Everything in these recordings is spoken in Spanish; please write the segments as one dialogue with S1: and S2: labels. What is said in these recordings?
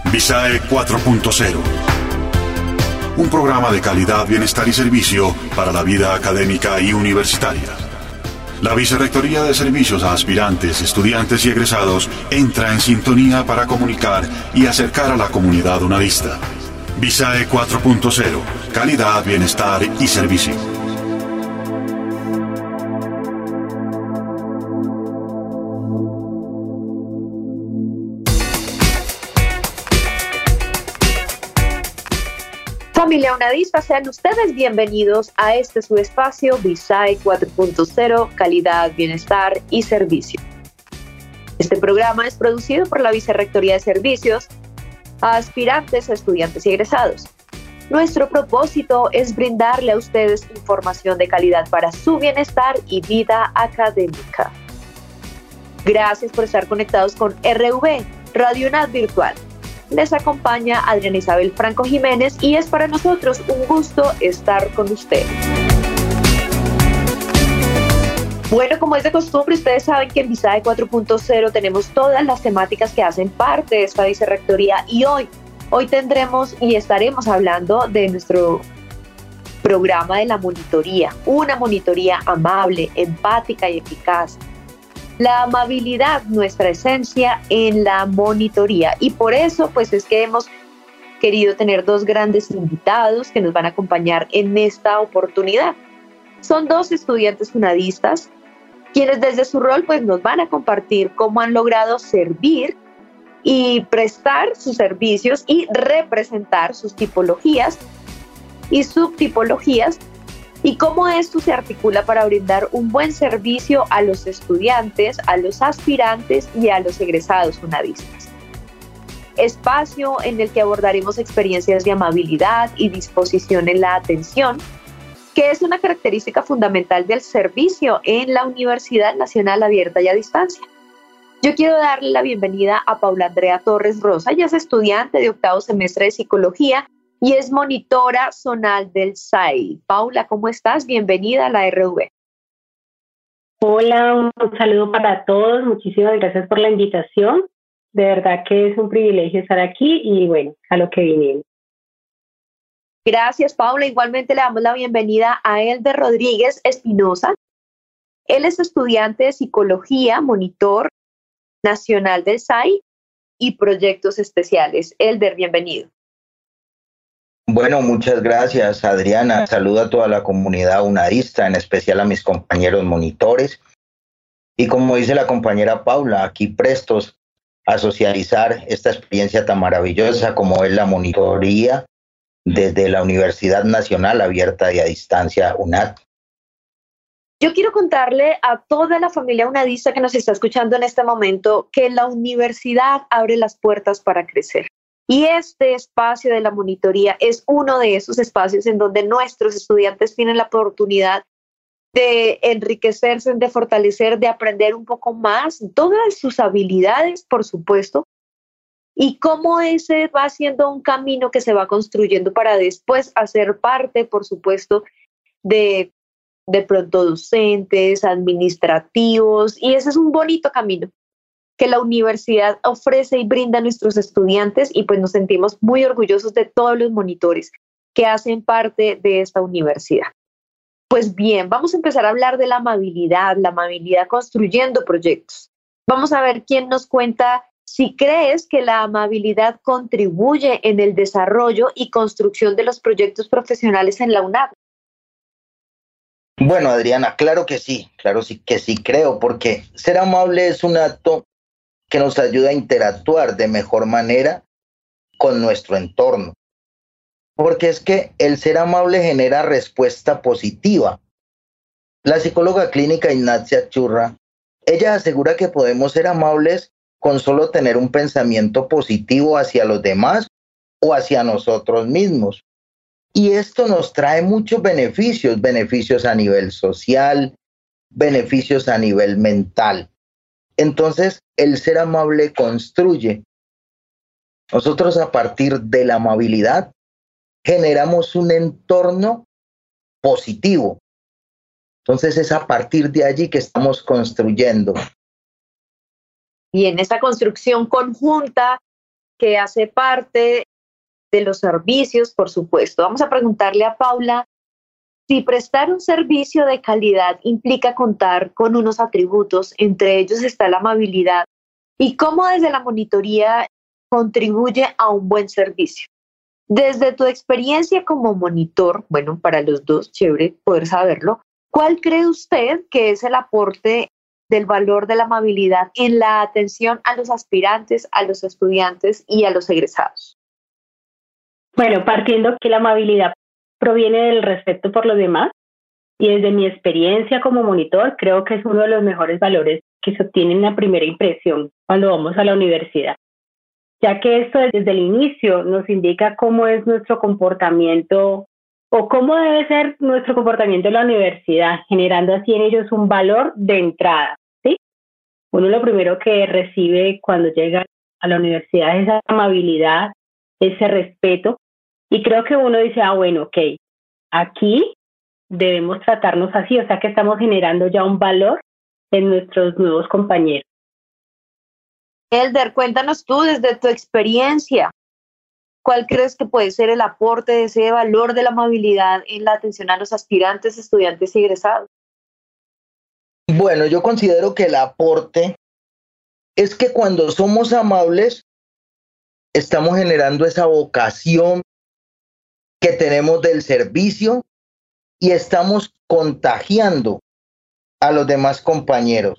S1: Visae 4.0. Un programa de calidad, bienestar y servicio para la vida académica y universitaria. La Vicerrectoría de Servicios a Aspirantes, Estudiantes y Egresados entra en sintonía para comunicar y acercar a la comunidad unadista. Visae 4.0. Calidad, bienestar y servicio.
S2: Familia unadista, sean ustedes bienvenidos a este su espacio Visae 4.0, calidad, bienestar y servicio. Este programa es producido por la Vicerrectoría de Servicios a Aspirantes, Estudiantes y Egresados. Nuestro propósito es brindarle a ustedes información de calidad para su bienestar y vida académica. Gracias por estar conectados con RV, Radio UNAD Virtual. Les acompaña Adriana Isabel Franco Jiménez y es para nosotros un gusto estar con ustedes. Bueno, como es de costumbre, ustedes saben que en Visae 4.0 tenemos todas las temáticas que hacen parte de esta vicerrectoría y hoy tendremos y estaremos hablando de nuestro programa de la monitoría, una monitoría amable, empática y eficaz. La amabilidad, nuestra esencia en la monitoría. Y por eso, pues es que hemos querido tener dos grandes invitados que nos van a acompañar en esta oportunidad. Son dos estudiantes unadistas, quienes desde su rol, pues nos van a compartir cómo han logrado servir y prestar sus servicios y representar sus tipologías y subtipologías, y cómo esto se articula para brindar un buen servicio a los estudiantes, a los aspirantes y a los egresados unadistas. Espacio en el que abordaremos experiencias de amabilidad y disposición en la atención, que es una característica fundamental del servicio en la Universidad Nacional Abierta y a Distancia. Yo quiero darle la bienvenida a Paula Andrea Torres Rosa. Ella es estudiante de octavo semestre de Psicología y es monitora zonal del SAI. Paula, ¿cómo estás? Bienvenida a la RV.
S3: Hola, un saludo para todos. Muchísimas gracias por la invitación. De verdad que es un privilegio estar aquí y bueno, a lo que vinimos.
S2: Gracias, Paula. Igualmente le damos la bienvenida a Elder Rodríguez Espinosa. Él es estudiante de Psicología, monitor nacional del SAI y proyectos especiales. Elder, bienvenido.
S4: Bueno, muchas gracias, Adriana. Saludo a toda la comunidad unadista, en especial a mis compañeros monitores. Y como dice la compañera Paula, aquí prestos a socializar esta experiencia tan maravillosa como es la monitoría desde la Universidad Nacional Abierta y a Distancia UNAD.
S2: Yo quiero contarle a toda la familia unadista que nos está escuchando en este momento que la universidad abre las puertas para crecer. Y este espacio de la monitoría es uno de esos espacios en donde nuestros estudiantes tienen la oportunidad de enriquecerse, de fortalecer, de aprender un poco más, todas sus habilidades, por supuesto, y cómo ese va siendo un camino que se va construyendo para después hacer parte, por supuesto, de pronto docentes, administrativos, y ese es un bonito camino que la universidad ofrece y brinda a nuestros estudiantes y pues nos sentimos muy orgullosos de todos los monitores que hacen parte de esta universidad. Pues bien, vamos a empezar a hablar de la amabilidad construyendo proyectos. Vamos a ver quién nos cuenta si crees que la amabilidad contribuye en el desarrollo y construcción de los proyectos profesionales en la UNAD.
S4: Bueno, Adriana, claro que sí creo, porque ser amable es un acto que nos ayuda a interactuar de mejor manera con nuestro entorno. Porque es que el ser amable genera respuesta positiva. La psicóloga clínica Ignacia Churra, ella asegura que podemos ser amables con solo tener un pensamiento positivo hacia los demás o hacia nosotros mismos. Y esto nos trae muchos beneficios a nivel social, beneficios a nivel mental. Entonces, el ser amable construye. Nosotros a partir de la amabilidad generamos un entorno positivo. Entonces es a partir de allí que estamos construyendo.
S2: Y en esa construcción conjunta que hace parte de los servicios, por supuesto. Vamos a preguntarle a Paula si prestar un servicio de calidad implica contar con unos atributos, entre ellos está la amabilidad, y cómo desde la monitoría contribuye a un buen servicio. Desde tu experiencia como monitor, bueno, para los dos, chévere poder saberlo, ¿cuál cree usted que es el aporte del valor de la amabilidad en la atención a los aspirantes, a los estudiantes y a los egresados?
S3: Bueno, partiendo que la amabilidad proviene del respeto por los demás, y desde mi experiencia como monitor, creo que es uno de los mejores valores que se obtienen en la primera impresión cuando vamos a la universidad, ya que esto desde el inicio nos indica cómo es nuestro comportamiento o cómo debe ser nuestro comportamiento en la universidad, generando así en ellos un valor de entrada, ¿sí? Uno lo primero que recibe cuando llega a la universidad es esa amabilidad, ese respeto, y creo que uno dice, bueno, ok, aquí debemos tratarnos así, o sea que estamos generando ya un valor en nuestros nuevos compañeros.
S2: Elder, cuéntanos tú desde tu experiencia, ¿cuál crees que puede ser el aporte de ese valor de la amabilidad en la atención a los aspirantes, estudiantes y egresados?
S4: Bueno, yo considero que el aporte es que cuando somos amables, estamos generando esa vocación que tenemos del servicio y estamos contagiando a los demás compañeros.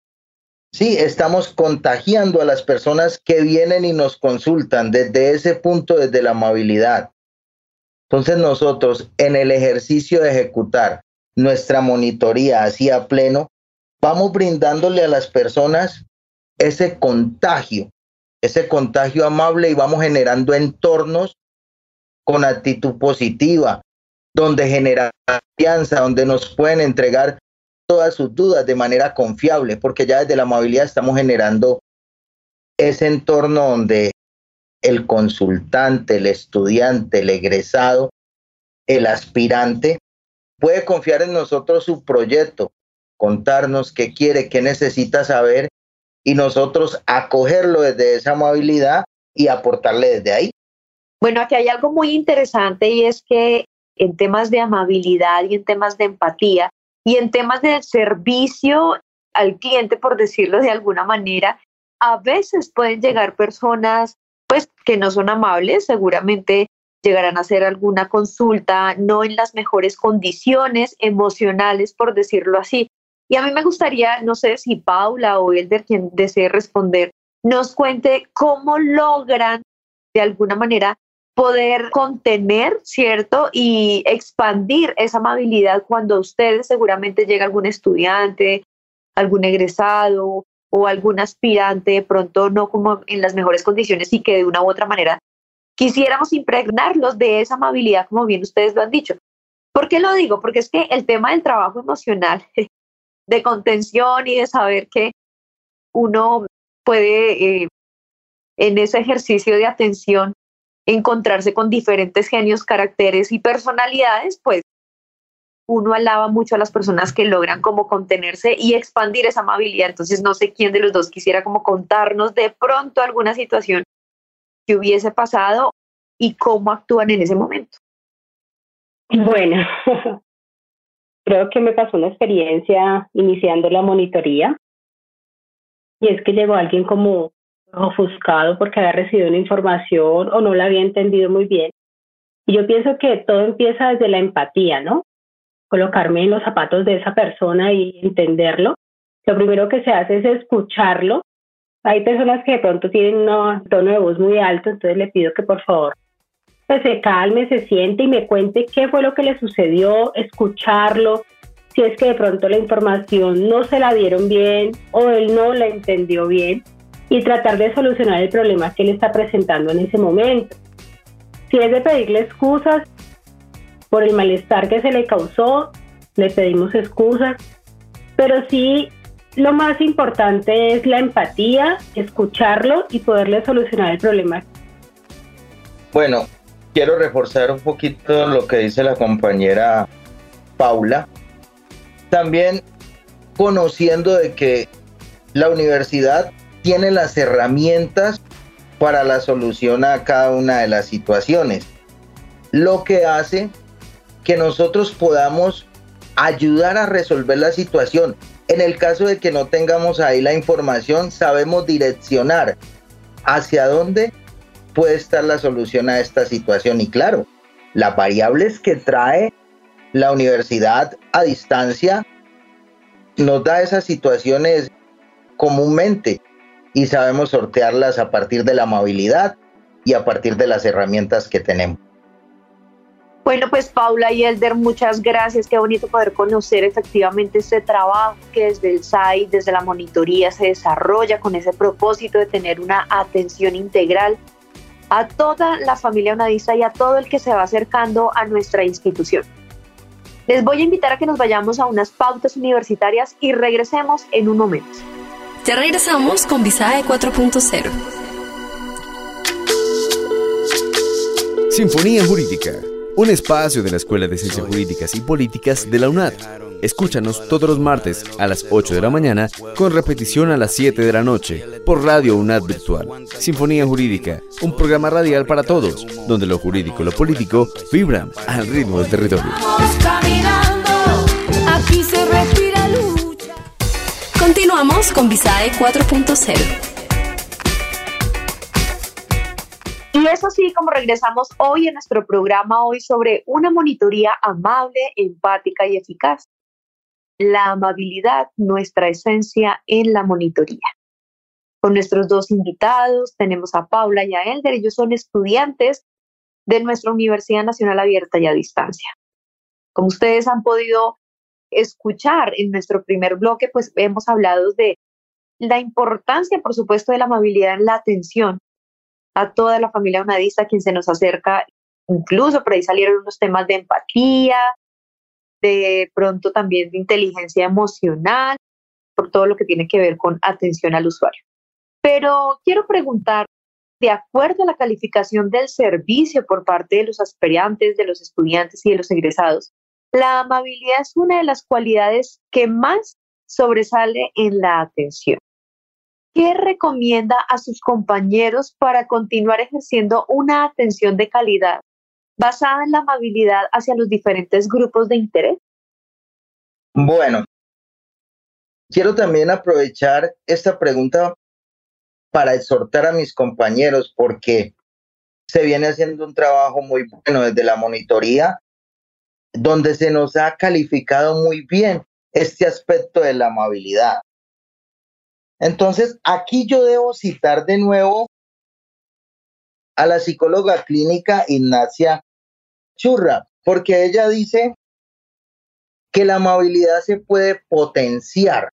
S4: Sí, estamos contagiando a las personas que vienen y nos consultan desde ese punto, desde la amabilidad. Entonces nosotros, en el ejercicio de ejecutar nuestra monitoría así a pleno, vamos brindándole a las personas ese contagio amable, y vamos generando entornos con actitud positiva, donde genera confianza, donde nos pueden entregar todas sus dudas de manera confiable, porque ya desde la amabilidad estamos generando ese entorno donde el consultante, el estudiante, el egresado, el aspirante puede confiar en nosotros su proyecto, contarnos qué quiere, qué necesita saber, y nosotros acogerlo desde esa amabilidad y aportarle desde ahí.
S2: Bueno, aquí hay algo muy interesante, y es que en temas de amabilidad y en temas de empatía y en temas de servicio al cliente, por decirlo de alguna manera, a veces pueden llegar personas pues que no son amables, seguramente llegarán a hacer alguna consulta no en las mejores condiciones emocionales, por decirlo así. Y a mí me gustaría, no sé si Paula o Elder, quien desee responder, nos cuente cómo logran de alguna manera poder contener, ¿cierto? Y expandir esa amabilidad cuando a ustedes seguramente llega algún estudiante, algún egresado o algún aspirante, de pronto no como en las mejores condiciones, y que de una u otra manera quisiéramos impregnarlos de esa amabilidad, como bien ustedes lo han dicho. ¿Por qué lo digo? Porque es que el tema del trabajo emocional, de contención y de saber que uno puede en ese ejercicio de atención encontrarse con diferentes genios, caracteres y personalidades, pues uno alaba mucho a las personas que logran como contenerse y expandir esa amabilidad. Entonces no sé quién de los dos quisiera como contarnos de pronto alguna situación que hubiese pasado y cómo actúan en ese momento.
S3: Bueno, creo que me pasó una experiencia iniciando la monitoría, y es que llegó alguien como ofuscado porque había recibido una información o no la había entendido muy bien. Y yo pienso que todo empieza desde la empatía, ¿no? Colocarme en los zapatos de esa persona y entenderlo. Lo primero que se hace es escucharlo. Hay personas que de pronto tienen un tono de voz muy alto, entonces le pido que por favor pues se calme, se siente y me cuente qué fue lo que le sucedió, escucharlo, si es que de pronto la información no se la dieron bien o él no la entendió bien, y tratar de solucionar el problema que él está presentando en ese momento. Si es de pedirle excusas por el malestar que se le causó, le pedimos excusas, pero sí lo más importante es la empatía, escucharlo y poderle solucionar el problema.
S4: Bueno, quiero reforzar un poquito lo que dice la compañera Paula. También conociendo de que la universidad tiene las herramientas para la solución a cada una de las situaciones, lo que hace que nosotros podamos ayudar a resolver la situación. En el caso de que no tengamos ahí la información, sabemos direccionar hacia dónde puede estar la solución a esta situación. Y claro, las variables que trae la universidad a distancia nos da esas situaciones comúnmente y sabemos sortearlas a partir de la amabilidad y a partir de las herramientas que tenemos.
S2: Bueno, pues Paula y Elder, muchas gracias. Qué bonito poder conocer efectivamente este trabajo que desde el SAI, desde la monitoría se desarrolla con ese propósito de tener una atención integral a toda la familia unadista y a todo el que se va acercando a nuestra institución. Les voy a invitar a que nos vayamos a unas pautas universitarias y regresemos en un momento.
S5: Ya regresamos con Visae 4.0.
S6: Sinfonía Jurídica, un espacio de la Escuela de Ciencias Jurídicas y Políticas de la UNAD. Escúchanos todos los martes a las 8 de la mañana con repetición a las 7 de la noche por Radio UNAD Virtual. Sinfonía Jurídica, un programa radial para todos, donde lo jurídico y lo político vibran al ritmo del territorio.
S5: Aquí se respira lucha. Continuamos con Visae 4.0.
S2: Y es así como regresamos hoy en nuestro programa sobre una monitoría amable, empática y eficaz. La amabilidad, nuestra esencia en la monitoría. Con nuestros dos invitados tenemos a Paula y a Elder. Ellos son estudiantes de nuestra Universidad Nacional Abierta y a Distancia. Como ustedes han podido escuchar en nuestro primer bloque, pues hemos hablado de la importancia, por supuesto, de la amabilidad en la atención a toda la familia unadista, quien se nos acerca. Incluso por ahí salieron unos temas de empatía, de pronto también de inteligencia emocional, por todo lo que tiene que ver con atención al usuario. Pero quiero preguntar, de acuerdo a la calificación del servicio por parte de los aspirantes, de los estudiantes y de los egresados, la amabilidad es una de las cualidades que más sobresale en la atención. ¿Qué recomienda a sus compañeros para continuar ejerciendo una atención de calidad basada en la amabilidad hacia los diferentes grupos de interés?
S4: Bueno, quiero también aprovechar esta pregunta para exhortar a mis compañeros, porque se viene haciendo un trabajo muy bueno desde la monitoría, donde se nos ha calificado muy bien este aspecto de la amabilidad. Entonces, aquí yo debo citar de nuevo a la psicóloga clínica Ignacia Churra, porque ella dice que la amabilidad se puede potenciar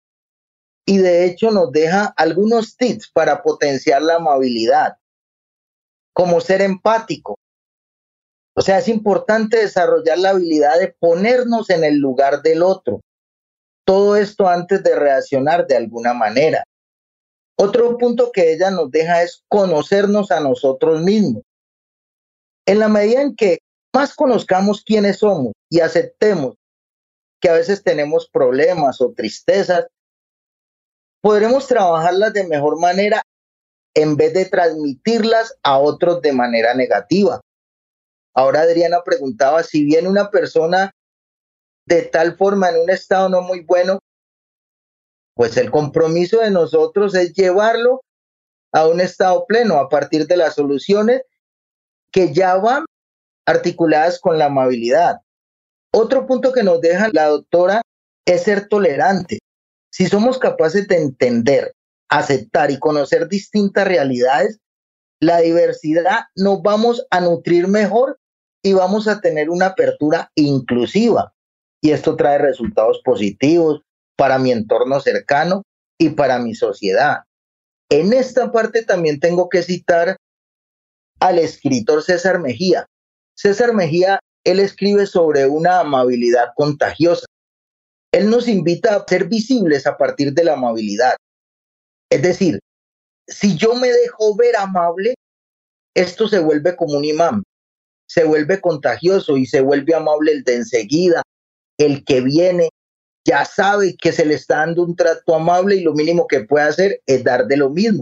S4: y de hecho nos deja algunos tips para potenciar la amabilidad, como ser empático. O sea, es importante desarrollar la habilidad de ponernos en el lugar del otro. Todo esto antes de reaccionar de alguna manera. Otro punto que ella nos deja es conocernos a nosotros mismos. En la medida en que más conozcamos quiénes somos y aceptemos que a veces tenemos problemas o tristezas, podremos trabajarlas de mejor manera en vez de transmitirlas a otros de manera negativa. Ahora Adriana preguntaba, si viene una persona de tal forma en un estado no muy bueno, pues el compromiso de nosotros es llevarlo a un estado pleno a partir de las soluciones que ya van articuladas con la amabilidad. Otro punto que nos deja la doctora es ser tolerante. Si somos capaces de entender, aceptar y conocer distintas realidades, la diversidad nos vamos a nutrir mejor y vamos a tener una apertura inclusiva. Y esto trae resultados positivos para mi entorno cercano y para mi sociedad. En esta parte también tengo que citar al escritor César Mejía. César Mejía, él escribe sobre una amabilidad contagiosa. Él nos invita a ser visibles a partir de la amabilidad. Es decir, si yo me dejo ver amable, esto se vuelve como un imán, se vuelve contagioso y se vuelve amable el de enseguida. El que viene ya sabe que se le está dando un trato amable y lo mínimo que puede hacer es dar de lo mismo.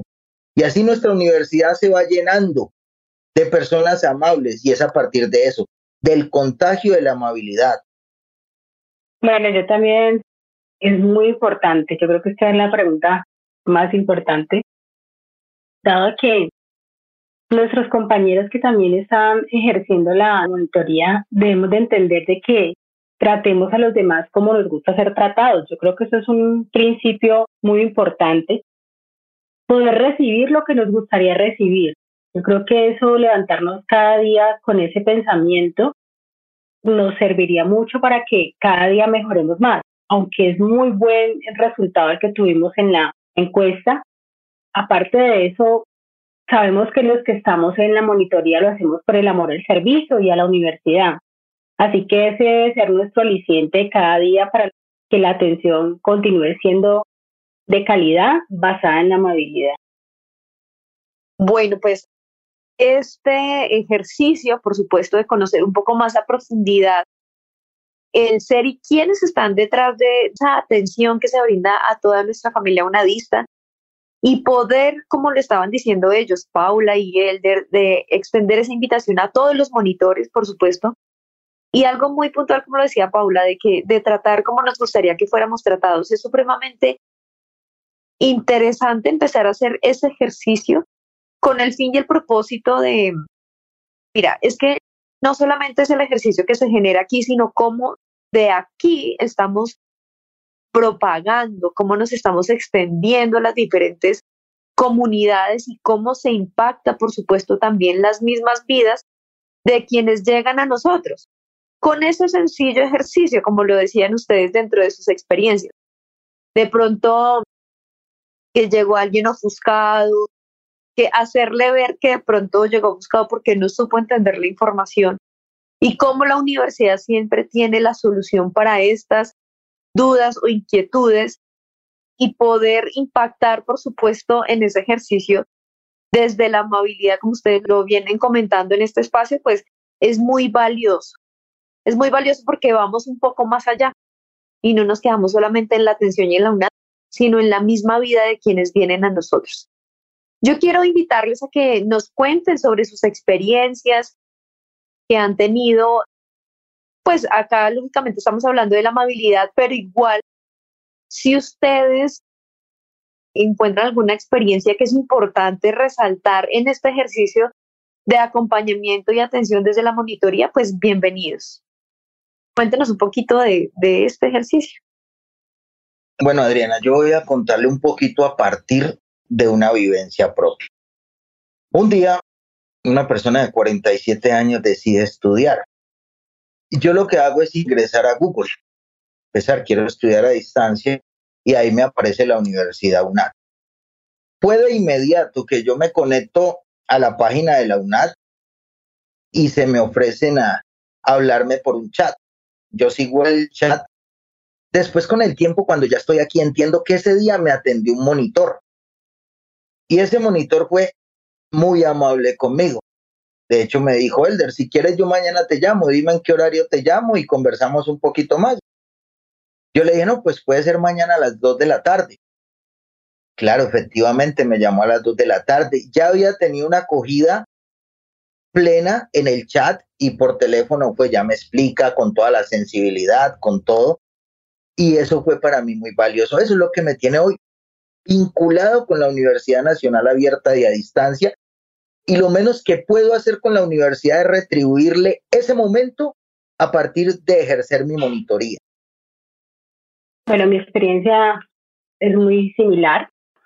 S4: Y así nuestra universidad se va llenando de personas amables y es a partir de eso, del contagio de la amabilidad.
S3: Bueno, yo también, es muy importante, yo creo que esta es la pregunta más importante, dado que nuestros compañeros que también están ejerciendo la monitoría, debemos de entender de que tratemos a los demás como nos gusta ser tratados. Yo creo que eso es un principio muy importante, poder recibir lo que nos gustaría recibir. Yo creo que eso, levantarnos cada día con ese pensamiento, nos serviría mucho para que cada día mejoremos más. Aunque es muy buen el resultado el que tuvimos en la encuesta, aparte de eso, sabemos que los que estamos en la monitoría lo hacemos por el amor al servicio y a la universidad. Así que ese debe ser nuestro aliciente cada día para que la atención continúe siendo de calidad basada en la amabilidad.
S2: Bueno, pues este ejercicio, por supuesto, de conocer un poco más a profundidad el ser y quiénes están detrás de esa atención que se brinda a toda nuestra familia unadista y poder, como lo estaban diciendo ellos, Paula y Elder, de extender esa invitación a todos los monitores, por supuesto, y algo muy puntual, como lo decía Paula, de tratar como nos gustaría que fuéramos tratados. Es supremamente interesante empezar a hacer ese ejercicio con el fin y el propósito de, mira, es que no solamente es el ejercicio que se genera aquí, sino cómo de aquí estamos propagando, cómo nos estamos extendiendo a las diferentes comunidades y cómo se impacta, por supuesto, también las mismas vidas de quienes llegan a nosotros. Con ese sencillo ejercicio, como lo decían ustedes dentro de sus experiencias. De pronto que llegó alguien ofuscado, que hacerle ver que de pronto llegó ofuscado porque no supo entender la información y cómo la universidad siempre tiene la solución para estas dudas o inquietudes y poder impactar, por supuesto, en ese ejercicio desde la amabilidad, como ustedes lo vienen comentando en este espacio, pues es muy valioso. Es muy valioso porque vamos un poco más allá y no nos quedamos solamente en la atención y en la UNAD, sino en la misma vida de quienes vienen a nosotros. Yo quiero invitarles a que nos cuenten sobre sus experiencias que han tenido. Pues acá lógicamente estamos hablando de la amabilidad, pero igual, si ustedes encuentran alguna experiencia que es importante resaltar en este ejercicio de acompañamiento y atención desde la monitoría, pues bienvenidos. Cuéntenos un poquito de este ejercicio.
S4: Bueno, Adriana, yo voy a contarle un poquito a partir de una vivencia propia. Un día, una persona de 47 años decide estudiar. Y yo lo que hago es ingresar a Google. Quiero estudiar a distancia y ahí me aparece la Universidad UNAD. Fue de inmediato que yo me conecto a la página de la UNAD y se me ofrecen a hablarme por un chat. Yo sigo el chat. Después, con el tiempo, cuando ya estoy aquí, entiendo que ese día me atendió un monitor. Y ese monitor fue muy amable conmigo. De hecho, me dijo, Elder, si quieres yo mañana te llamo, dime en qué horario te llamo y conversamos un poquito más. Yo le dije, no, pues puede ser mañana a las 2 de la tarde. Claro, efectivamente me llamó a las 2 de la tarde. Ya había tenido una acogida plena en el chat y por teléfono, pues ya me explica con toda la sensibilidad, con todo. Y eso fue para mí muy valioso. Eso es lo que me tiene hoy vinculado con la Universidad Nacional Abierta y a Distancia. Y lo menos que puedo hacer con la universidad es retribuirle ese momento a partir de ejercer mi monitoría.
S3: Bueno, mi experiencia es muy similar.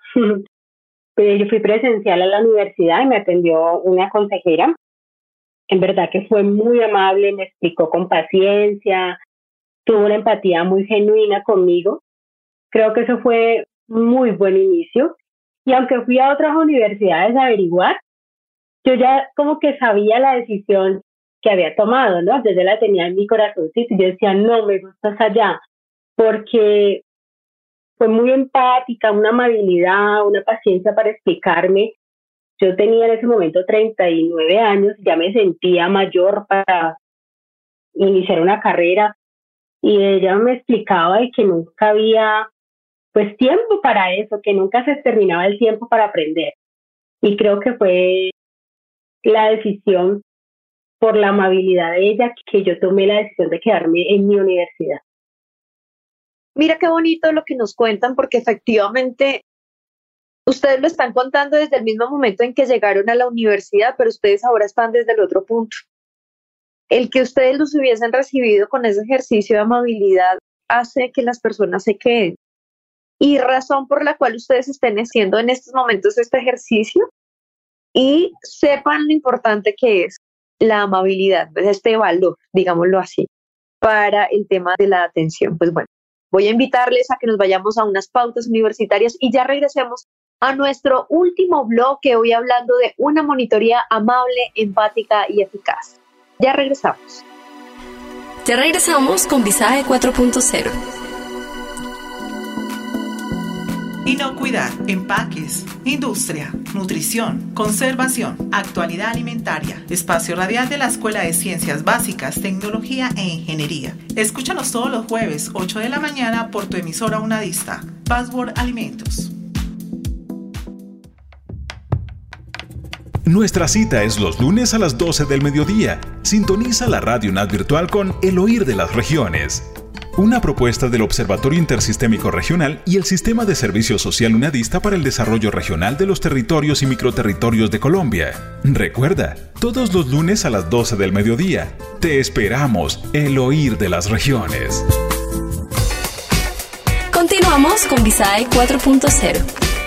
S3: Yo fui presencial a la universidad y me atendió una consejera. En verdad que fue muy amable, me explicó con paciencia, tuvo una empatía muy genuina conmigo. Creo que eso fue muy buen inicio. Y aunque fui a otras universidades a averiguar, yo ya como que sabía la decisión que había tomado, ¿no? Yo ya la tenía en mi corazoncito y yo decía, no, me gusta allá, porque fue muy empática, una amabilidad, una paciencia para explicarme. Yo tenía en ese momento 39 años, ya me sentía mayor para iniciar una carrera y ella me explicaba de que nunca había pues tiempo para eso, que nunca se terminaba el tiempo para aprender. Y creo que fue la decisión por la amabilidad de ella que yo tomé la decisión de quedarme en mi universidad.
S2: Mira qué bonito lo que nos cuentan, porque efectivamente ustedes lo están contando desde el mismo momento en que llegaron a la universidad, pero ustedes ahora están desde el otro punto. El que ustedes los hubiesen recibido con ese ejercicio de amabilidad hace que las personas se queden. Y razón por la cual ustedes estén haciendo en estos momentos este ejercicio y sepan lo importante que es la amabilidad, pues este valor, digámoslo así, para el tema de la atención. Pues bueno, voy a invitarles a que nos vayamos a unas pautas universitarias y ya regresemos a nuestro último bloque, hoy hablando de una monitoría amable, empática y eficaz. Ya regresamos.
S5: Ya regresamos con Visaje 4.0.
S7: Inocuidad, empaques, industria, nutrición, conservación, actualidad alimentaria, espacio radial de la Escuela de Ciencias Básicas, Tecnología e Ingeniería. Escúchanos todos los jueves, 8 de la mañana, por tu emisora unadista, Password Alimentos.
S8: Nuestra cita es los lunes a las 12 del mediodía. Sintoniza la Radio UNAD Virtual con El Oír de las Regiones. Una propuesta del Observatorio Intersistémico Regional y el Sistema de Servicio Social Unadista para el Desarrollo Regional de los Territorios y Microterritorios de Colombia. Recuerda, todos los lunes a las 12 del mediodía. Te esperamos, El Oír de las Regiones.
S5: Continuamos con Visaje 4.0.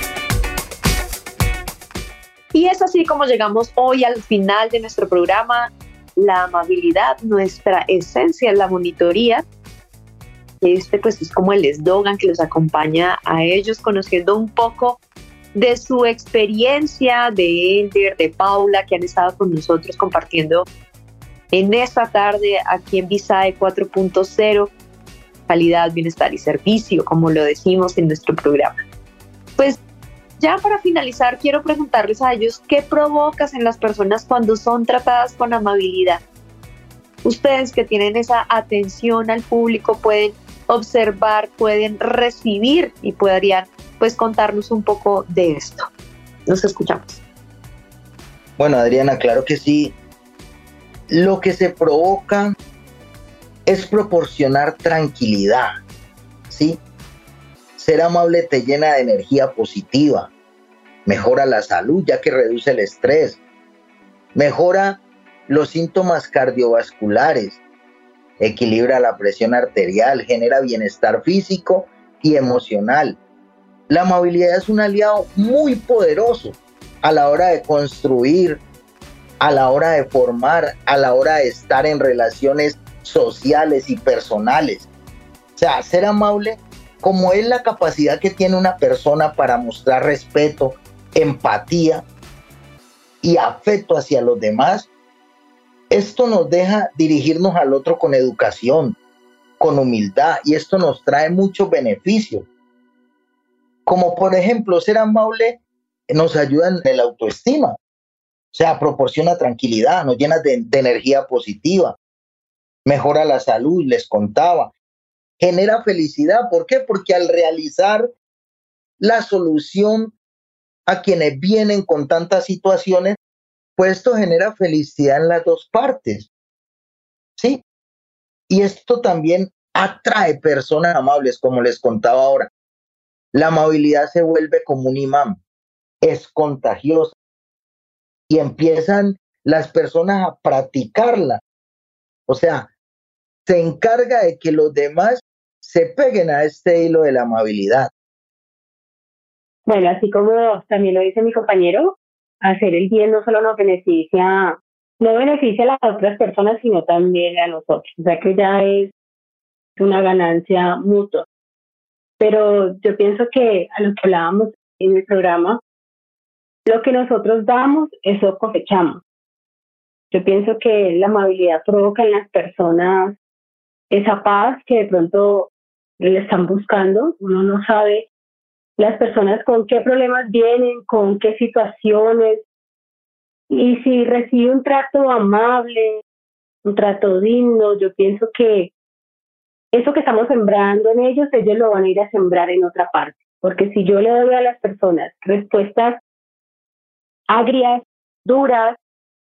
S2: Y es así como llegamos hoy al final de nuestro programa, la amabilidad, nuestra esencia en la monitoría. Este pues es como el eslogan que los acompaña a ellos, conociendo un poco de su experiencia, de Ender, de Paula, que han estado con nosotros compartiendo en esta tarde aquí en Visaje 4.0, calidad, bienestar y servicio, como lo decimos en nuestro programa. Pues ya para finalizar, quiero preguntarles a ellos qué provocas en las personas cuando son tratadas con amabilidad. Ustedes que tienen esa atención al público pueden observar, pueden recibir y podrían pues contarnos un poco de esto. Nos escuchamos.
S4: Bueno, Adriana, claro que sí. Lo que se provoca es proporcionar tranquilidad, ¿sí? Ser amable te llena de energía positiva, mejora la salud ya que reduce el estrés, mejora los síntomas cardiovasculares, equilibra la presión arterial, genera bienestar físico y emocional. La amabilidad es un aliado muy poderoso a la hora de construir, a la hora de formar, a la hora de estar en relaciones sociales y personales. O sea, ser amable, como es la capacidad que tiene una persona para mostrar respeto, empatía y afecto hacia los demás, esto nos deja dirigirnos al otro con educación, con humildad, y esto nos trae muchos beneficios. Como por ejemplo, ser amable nos ayuda en la autoestima, o sea, proporciona tranquilidad, nos llena de energía positiva, mejora la salud, les contaba, genera felicidad. ¿Por qué? Porque al realizar la solución a quienes vienen con tantas situaciones, pues esto genera felicidad en las dos partes, ¿sí? Y esto también atrae personas amables, como les contaba ahora. La amabilidad se vuelve como un imán, es contagiosa y empiezan las personas a practicarla. O sea, se encarga de que los demás se peguen a este hilo de la amabilidad.
S3: Bueno, así como también lo dice mi compañero, hacer el bien no solo nos beneficia, no beneficia a las otras personas, sino también a nosotros. O sea que ya es una ganancia mutua. Pero yo pienso que a lo que hablábamos en el programa, lo que nosotros damos, eso cosechamos. Yo pienso que la amabilidad provoca en las personas esa paz que de pronto le están buscando. Uno no sabe las personas con qué problemas vienen, con qué situaciones, y si recibe un trato amable, un trato digno, yo pienso que eso que estamos sembrando en ellos lo van a ir a sembrar en otra parte, porque si yo le doy a las personas respuestas agrias, duras,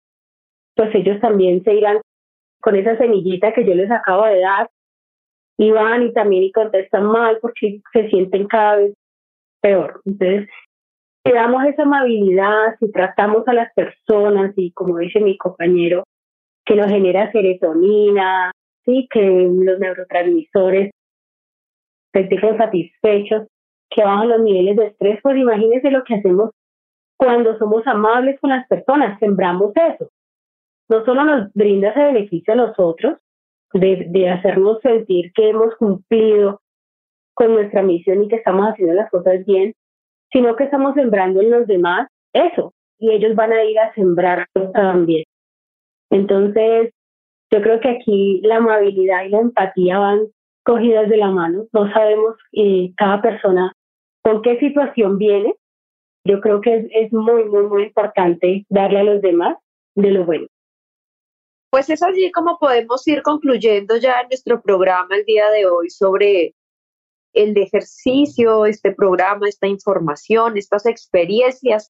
S3: pues ellos también se irán con esa semillita que yo les acabo de dar y van y también y contestan mal porque se sienten cada vez peor. Entonces, si damos esa amabilidad, si tratamos a las personas y como dice mi compañero, que nos genera serotonina, ¿sí? Que los neurotransmisores se sienten satisfechos, que bajan los niveles de estrés, pues imagínense lo que hacemos cuando somos amables con las personas, sembramos eso. No solo nos brinda ese beneficio a nosotros, de hacernos sentir que hemos cumplido con nuestra misión y que estamos haciendo las cosas bien, sino que estamos sembrando en los demás eso, y ellos van a ir a sembrar también. Entonces, yo creo que aquí la amabilidad y la empatía van cogidas de la mano. No sabemos cada persona con qué situación viene. Yo creo que es muy, muy, muy importante darle a los demás de lo bueno.
S2: Pues es así como podemos ir concluyendo ya nuestro programa el día de hoy sobre el ejercicio, este programa, esta información, estas experiencias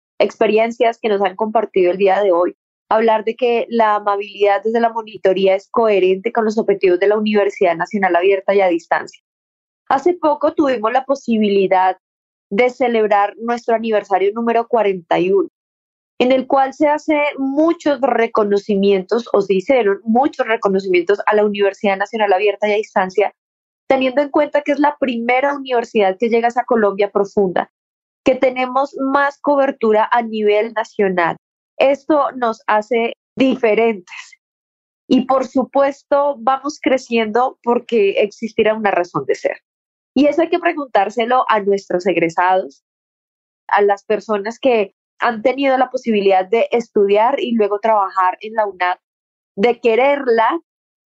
S2: que nos han compartido el día de hoy. Hablar de que la amabilidad desde la monitoría es coherente con los objetivos de la Universidad Nacional Abierta y a Distancia. Hace poco tuvimos la posibilidad de celebrar nuestro aniversario número 41, en el cual se hacen muchos reconocimientos, o se hicieron muchos reconocimientos a la Universidad Nacional Abierta y a Distancia, teniendo en cuenta que es la primera universidad que llega a Colombia profunda, que tenemos más cobertura a nivel nacional. Esto nos hace diferentes y, por supuesto, vamos creciendo porque existirá una razón de ser. Y eso hay que preguntárselo a nuestros egresados, a las personas que han tenido la posibilidad de estudiar y luego trabajar en la UNAD, de quererla,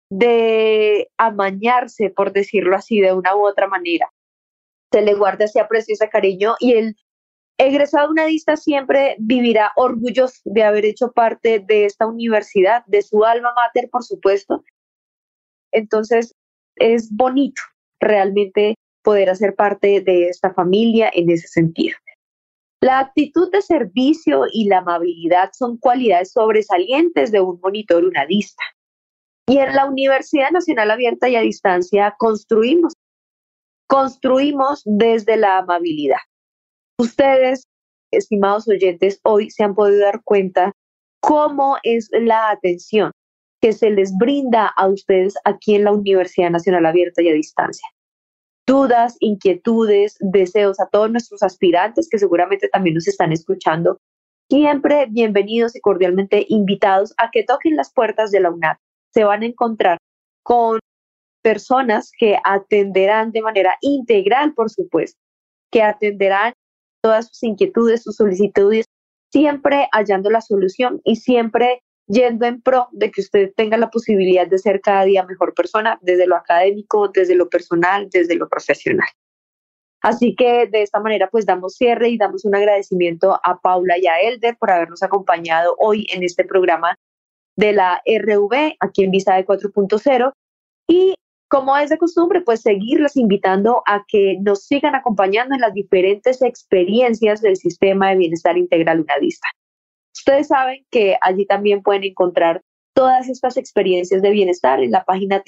S2: de amañarse, por decirlo así, de una u otra manera. Se le guarda ese aprecio, ese cariño, y el egresado unadista siempre vivirá orgulloso de haber hecho parte de esta universidad, de su alma mater, por supuesto. Entonces, es bonito realmente poder hacer parte de esta familia en ese sentido. La actitud de servicio y la amabilidad son cualidades sobresalientes de un monitor unadista. Y en la Universidad Nacional Abierta y a Distancia construimos desde la amabilidad. Ustedes, estimados oyentes, hoy se han podido dar cuenta cómo es la atención que se les brinda a ustedes aquí en la Universidad Nacional Abierta y a Distancia. Dudas, inquietudes, deseos a todos nuestros aspirantes que seguramente también nos están escuchando, siempre bienvenidos y cordialmente invitados a que toquen las puertas de la UNAD. Se van a encontrar con personas que atenderán de manera integral, por supuesto, que atenderán todas sus inquietudes, sus solicitudes, siempre hallando la solución y siempre yendo en pro de que usted tenga la posibilidad de ser cada día mejor persona, desde lo académico, desde lo personal, desde lo profesional. Así que de esta manera pues damos cierre y damos un agradecimiento a Paula y a Elder por habernos acompañado hoy en este programa de la RV aquí en Visae 4.0, y como es de costumbre, pues seguirles invitando a que nos sigan acompañando en las diferentes experiencias del Sistema de Bienestar Integral Unadista. Ustedes saben que allí también pueden encontrar todas estas experiencias de bienestar en la página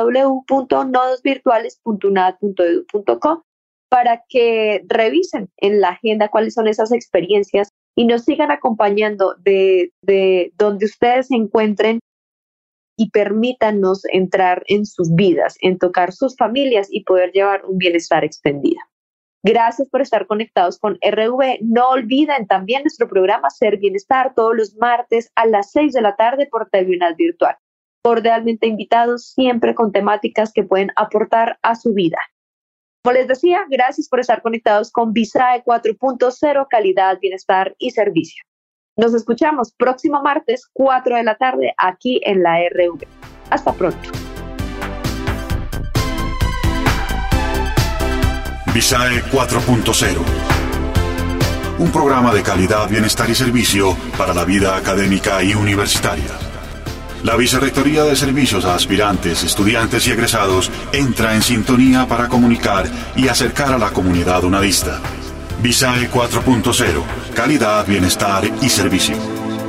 S2: www.nodosvirtuales.unad.edu.co para que revisen en la agenda cuáles son esas experiencias y nos sigan acompañando de donde ustedes se encuentren y permítanos entrar en sus vidas, en tocar sus familias y poder llevar un bienestar extendido. Gracias por estar conectados con RV. No olviden también nuestro programa Ser Bienestar todos los martes a las 6 de la tarde por TV UNAD Virtual. Cordialmente invitados, siempre con temáticas que pueden aportar a su vida. Como les decía, gracias por estar conectados con Visae 4.0, calidad, bienestar y servicio. Nos escuchamos próximo martes, 4 de la tarde, aquí en la RV. Hasta pronto.
S1: Visae 4.0. Un programa de calidad, bienestar y servicio para la vida académica y universitaria. La Vicerrectoría de Servicios a Aspirantes, Estudiantes y Egresados entra en sintonía para comunicar y acercar a la comunidad unadista. Visae 4.0. Calidad, bienestar y servicio.